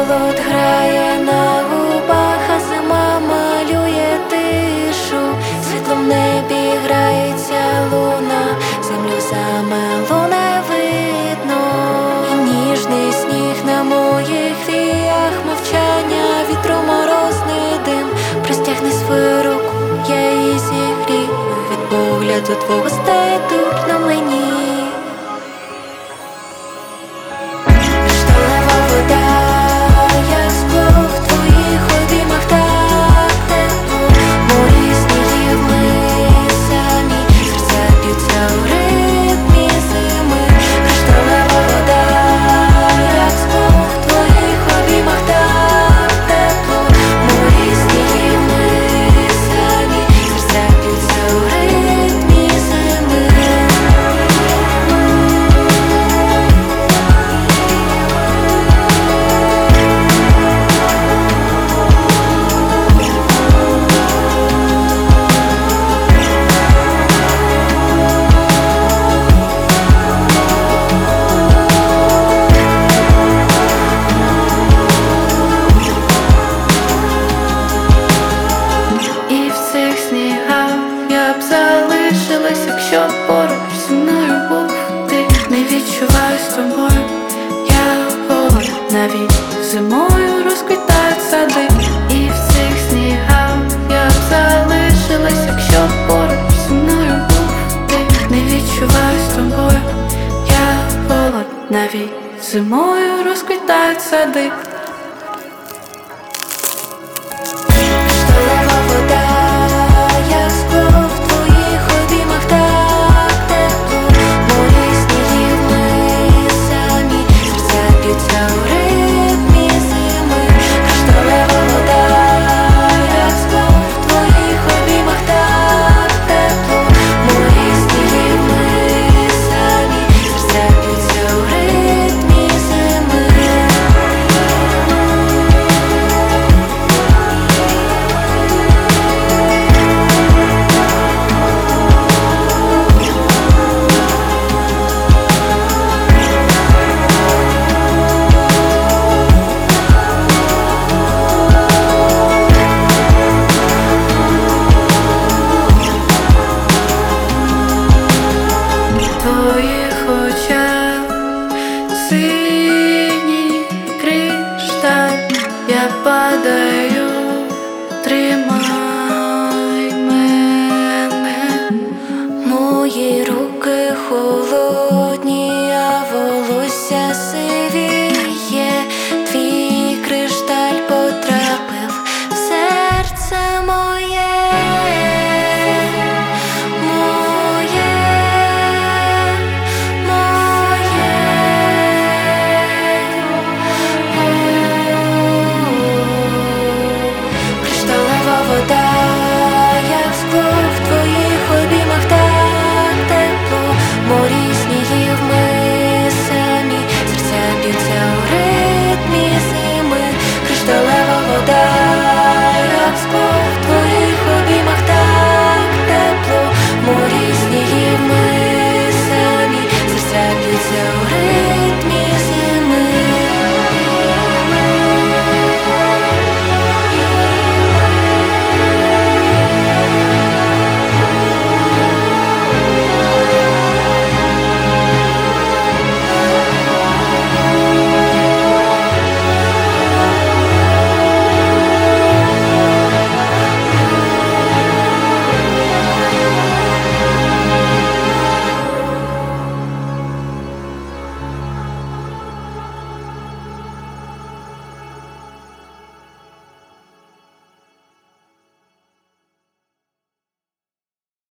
холод грає на губах, а зима малює тишу. Світлом в небі грається луна, землю замело не видно. І ніжний сніг на моїх віях, мовчання вітру, морозний дим. Простягни свою руку, я її зігрію, від погляду твого гостей тут на мені. Якщо поруч зі мною був ти, не відчуваю з тобою я голод. Навіть зимою розквітають сади, і в цих снігах я б залишилась. Якщо поруч зі мною був ти, не відчуваю з тобою я голод. Навіть зимою розквітають сади. Синій кришталь, я падаю.